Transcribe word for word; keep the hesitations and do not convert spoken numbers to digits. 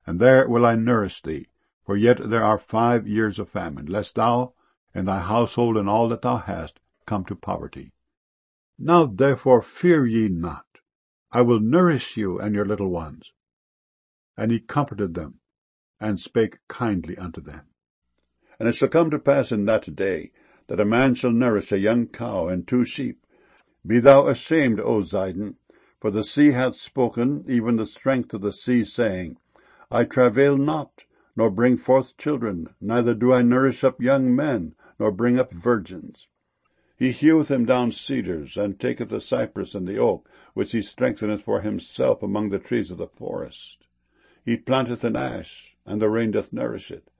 and there will I nourish thee, for yet there are five years of famine, lest thou, and thy household, and all that thou hast, come to poverty. Now therefore fear ye not, I will nourish you and your little ones. And he comforted them, and spake kindly unto them. And it shall come to pass in that day, that a man shall nourish a young cow and two sheep. Be thou ashamed, O Zidon, for the sea hath spoken, even the strength of the sea, saying, I travail not, nor bring forth children, neither do I nourish up young men, nor bring up virgins. He heweth him down cedars, and taketh the cypress and the oak, which he strengtheneth for himself among the trees of the forest. He planteth an ash, and the rain doth nourish it.